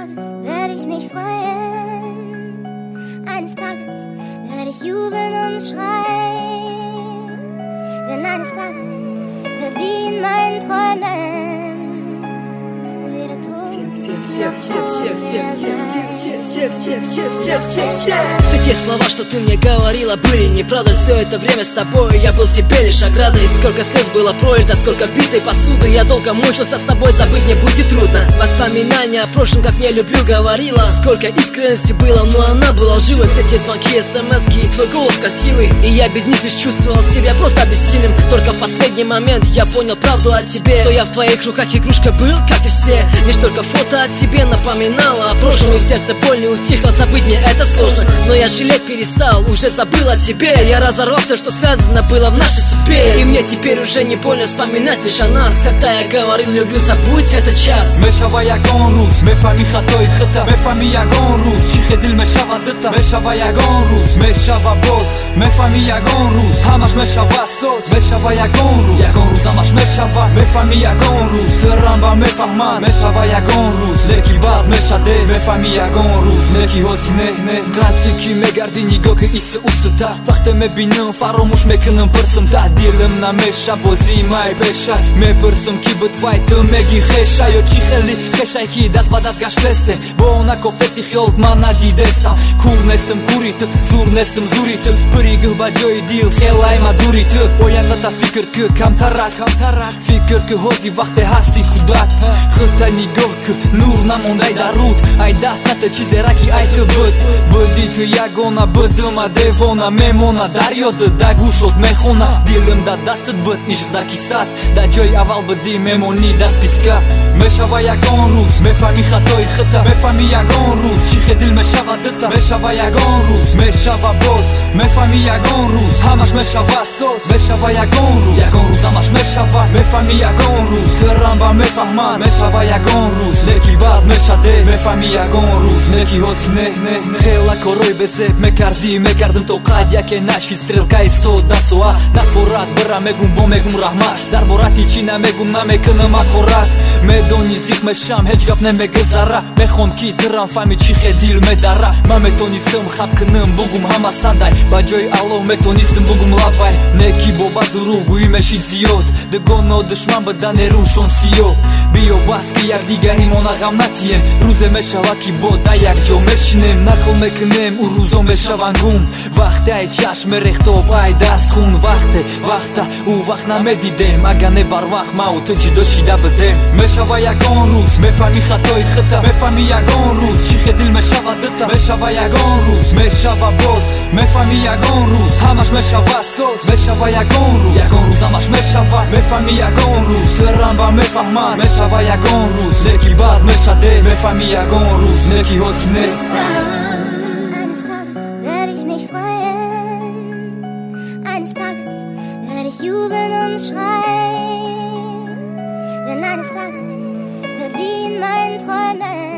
Tages werde ich mich freuen. Eines Tages werde ich jubeln und schreien. Denn eines Tages wird wie in meinen Träumen wieder Tod. Все те слова, что ты мне говорила, были неправда. Все это время с тобой я был тебе лишь оградой. И сколько слез было пролито, сколько битой посуды. Я долго мучился с тобой, забыть мне будет трудно. Воспоминания о прошлом, как не люблю, говорила. Сколько искренности было, но она была живой. Все те звонки, смс-ки и твой голос красивый. И я без них лишь чувствовал себя просто бессильным. Только в последний момент я понял правду о тебе. Что я в твоих руках игрушка был, как и все. Лишь только фото о тебе напоминало о прошлом. И в сердце боль не утихла, забыть мне это сложно. Но я жалеть перестал, уже забыл о тебе. Я разорвался, что связано было в нашей судьбе. И мне теперь уже не больно вспоминать лишь о нас. Когда я говорил, люблю, забудь этот час. Мешава ягон рус, мефами хатой хата. Мефами ягон рус, чихедил мешава дыта. Мешава ягон рус, мешава босс. Мефами ягон рус, хамаш мешава сос. Мешава ягон рус, ягон рус амаш мешава. Мефами ягон рус, трамба мефахман. Мешава ягон рус, леки бад мешаде. Мефами ягон рус, леки хоси не. Гатики мегардини гок ис уста. Вахте ме бинын фаромуш мекынын пырсым та. Дилым на меша бози май пеша. Ме пырсым кибыт вайты меги хеша. Yo чихели хешай ки дас бадас гаштесте. Бона кофтеси хелт мана дидеста. Курнестым курит, зурнестым зурит. Пригы баджой дил хелай мадурит. Оянната фикр кы камтарак. Фикр кы хози вахте хасти худат. Хытани гок нур намондай дарут. Айдас ната чизераки айты быт. Быдит ягона быдыма девона. Мемона дарьёды да гушот мехона. Дилымда дастыт быт иждаки сад. Да джой авал быди мемони дас писка. Мешава ягон рус, мефами хатой хата. Мефами ягон рус, чихедил мешава дыта. Мешава ягон рус, мешава босс. Мефами ягон рус, хамаш мешава сос. Мешава ягон рус, ягон рус амаш мешава. Мефами ягон рус, трамба мефахман. Мешава ягон рус, леки бад мешаде. Мефами ягон рус, леки хоси не. Хела корой безе, мекардым тоқад. Яке наши стрелка и 100 дасуа. Нафорат бра мегум бо мегум рахмат. Дар борати чина мегум на мекыным акорат. Медони зих мешам, хеч гап не мегзара. Мехон ки дырам фами чихедил медара. Ма метонистым хапкыным бугум хама садай. Баджой алло метонистым бугум лапай. Неки боба дурув гуимешит зиот. Дыгоно дышман бада нерушон сио. Био баски як дигари мона гамнатием. Рузе мешава ки бода як джо мешинем. Нахл мекнем у рузо мешавангум. Вахте ай чаш мерехтов ай даст хун. Вахта у вахна медидем. Ага не барвах мау тыджи дошида бдем. Мешава ягон рус, мефами хатой хата. Мефами ягон рус, чихедил мешава дыта. Мешава ягон рус, мешава босс. Мефами ягон рус, хамаш мешава сос. Мешава ягон рус, ягон рус амаш мешава. Мефами ягон рус, трамба мефахман. Мешава ягон рус, леки бад мешаде. Мефами ягон рус, леки хоси не. Eines Tages werde ich mich freuen. Eines Tages werde ich jubeln und schreien. Denn eines Tages wird wie in meinen Träumen